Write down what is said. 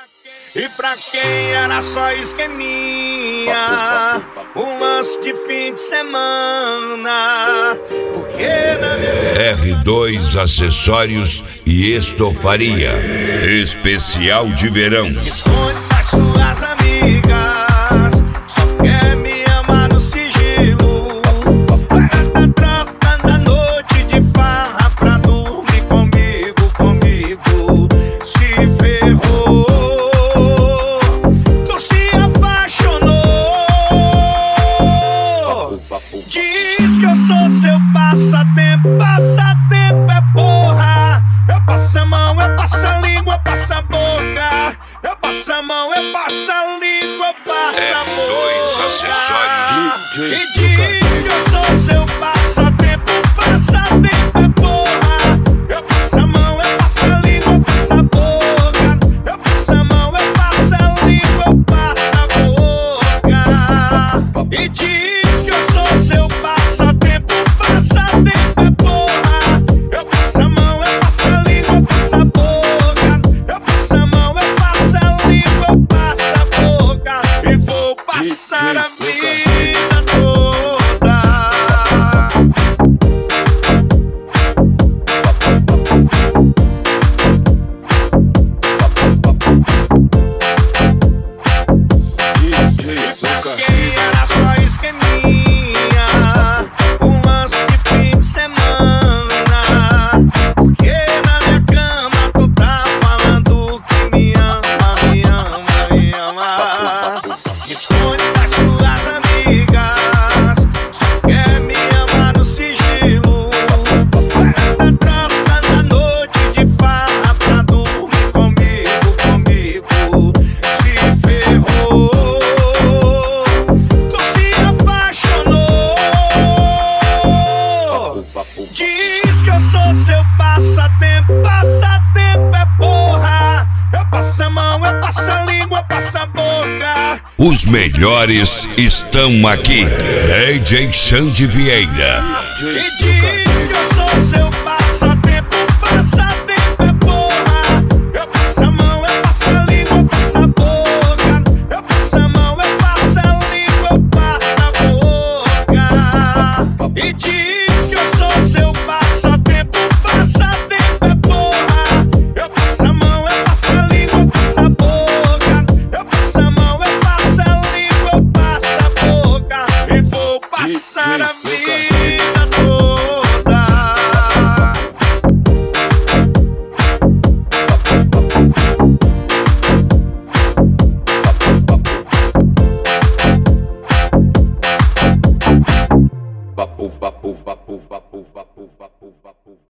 E pra quem era só esqueminha, um lance de fim de semana, porque na minha... R2 Acessórios e Estofaria. Especial de verão. Esconde das suas amigas, só quer me amar no sigilo. Vai da troca da noite de farra pra dormir comigo. Se ferrou, tu se apaixonou. Diz que eu sou seu passatempo, passatempo é porra. Eu passo a mão, eu passo a língua, eu passo a boca. Eu passo a mão, eu passo a língua, eu passo a R2 Acessórios. boca. E diz que eu sou seu passatempo, passatempo é porra. Eu passo a mão, eu passo a língua, eu passo a boca. Eu passo a mão, eu passo a língua, eu passo a boca. E diz que eu sou seu passatempo, passatempo é porra. Eu passo a mão, eu passo a língua, eu passo a boca. Eu passo a mão, eu passo a língua, eu passo a boca. E vou passar a vida toda. Quem era só esqueminha, um lance de fim de semana, porque na minha cama tu tá falando que me ama, me ama, me ama. Esconde das suas amigas, só quer me amar no sigilo. Vai da troca da noite de farra pra dormir comigo. Se ferrou, tu se apaixonou. Diz que eu sou seu passatempo, passatempo é porra. Eu passo a mão, eu passo a língua, eu passo a boca. Os melhores estão aqui. DJ Xande Vieira. E diz que eu sou seu passatempo, passatempo é porra. Eu passo a mão, eu passo a língua, eu passo a boca. Eu passo a mão, eu passo a língua, eu passo a boca. E diz que eu sou seu passatempo, passatempo é porra. Eu passo a mão, eu passo a língua, eu passo a boca. Eu passo a mão, eu passo a língua, eu passo a boca. E vou passar a vida toda. Vapu, vapu, vapu, vapu, vapu, vapu, vapu.